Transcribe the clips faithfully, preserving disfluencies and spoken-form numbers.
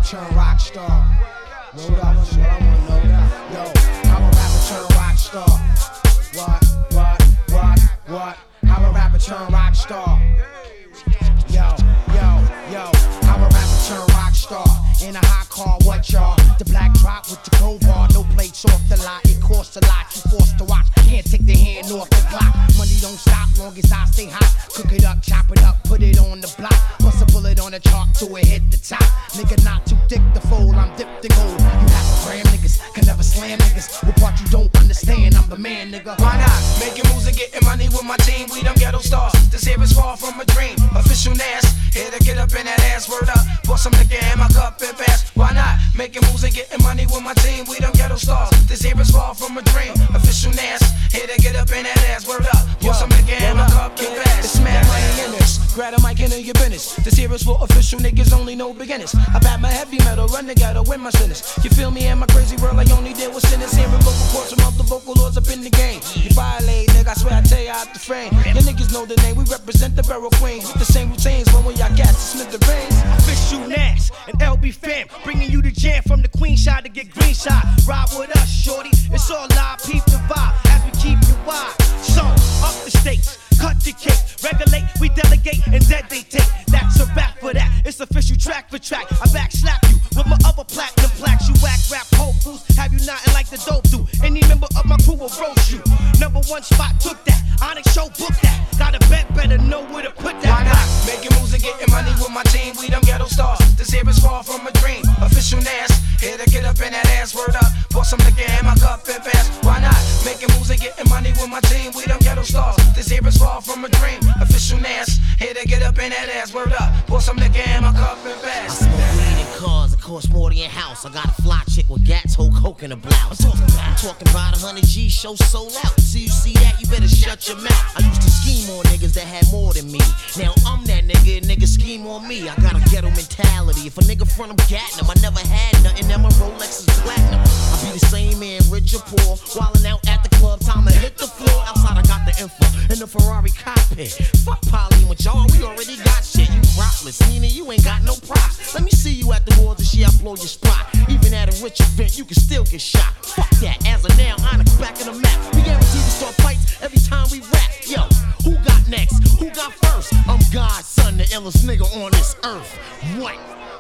turn rock star? Word up, that's what I wanna know. Yo, how a rapper turn rock star? What, what, what, what? How a rapper turn rock star? Yo, yo, yo, how a rapper turn rock star? In a hot car, what y'all? The black drop with the gold bar, no plates off the lot. It costs a lot, you forced to watch. Can't take the hand off the clock. Money don't stop long as I stay hot. Cook it up, chop it up, put it on the block. Bust a bullet on the chart till it hit the top. Nigga not too thick to fold, I'm dipped in gold. You have a gram niggas, can never slam niggas. What part you don't understand, I'm the man nigga. Why not? Making moves and getting money with my team. We them ghetto stars. This here is far from a dream. Official Nas, here to get up in that ass. Word up, pour some nigga in my cup and pass. Why not? Making moves and getting money with my team. We them ghetto stars. This here is far from a dream. Official Nas, here to get up in that ass. Word up, pour some nigga in my cup and pass. It's mad money in this. Grab a mic and your business. This here is for official niggas, only no beginners. I bat my heavy metal, run together, win my sinners. You feel me in my crazy world? I only deal with sinners. Hearing vocal cords from all the vocal lords up in the game. You violate, nigga, I swear I tell you out the frame. Your niggas know the name, we represent the barrel queen. With the same routines, but when y'all gas to Smith the Reigns. Official Nas and L B fam, bringing you the jam from the Queen shot to get green shot. Ride with us, shorty. It's all live, peep the vibe as we keep you wide. So up the stakes, cut the cake, regulate, we delegate, and then they take. That's a rap for that. It's official track for track. I back slap you with my other platinum plaques. You whack rap hopefuls, have you nothing like the dope do? Any member of my crew will roast you. Number one spot took that. Onyx show book that. Got a bet, better know where to put that. Why not? Making moves and getting money with my team. We them ghetto stars. This here is far from a dream. Official Nas, here to get up in that ass. Word up, pour some nigga in my cup and pass. Why not? Making moves and getting money with my team. We them ghetto stars. This here is far from a dream. Official Nas, here to get up in that ass. Word up, pour some nigga in my cup and pass. I smoke weed in cars, it costs more than your house. I got a fly chick with gats, whole coke in a blouse. I'm talking about, I'm talking about a hundred G show sold out. So you see that, you better shut your mouth. I used to scheme on niggas that had more than me. Now I'm that nigga, and niggas scheme on me. I got a ghetto mentality. If a nigga front, I'm gatting him. I never had nothing, now my Rolex is platinum. I be the same man, rich or poor. Wildin' out at the club, time to hit the floor. Outside I got the info in the Ferrari cockpit. Fuck Polly with y'all, we already got shit. You propless, meaning you ain't got no props. Let me see you at the wars and shit, I blow your spot. Even at a rich event, you can still get shot. Fuck that, as of now, Onyx back in the map. We guarantee to start fights every time we rap. Yo, who got next? Who got first? I'm God's son, the illest nigga on this earth. What?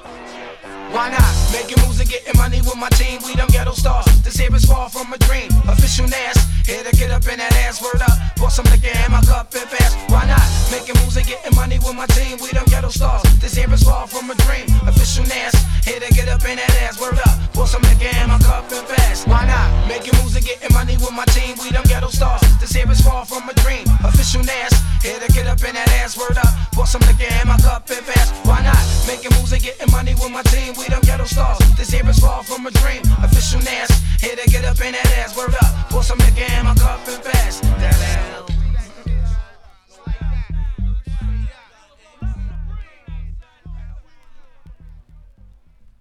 Why not? Making moves and getting money with my team. We them ghetto stars. This here is far from a dream. Official Nas, here to get up in that ass. Word up, pour some nigga in my cup and pass. Why not? Making moves and getting money with my team. We them ghetto stars. This here is far from a dream. Official Nas, here to get up in that ass. Word up, pour some nigga in my cup and pass. Why not? Making moves and getting money with my team. We them ghetto stars. This here is far from a dream. Official Nas, here to get up in that ass. Word up, pour some nigga in my cup and pass. Why not? Making moves and getting money with my team. We them ghetto stars. This here is far from a dream. Official Nas, here to get up in that ass. Word up, pour some nigga in my cup and pass. That's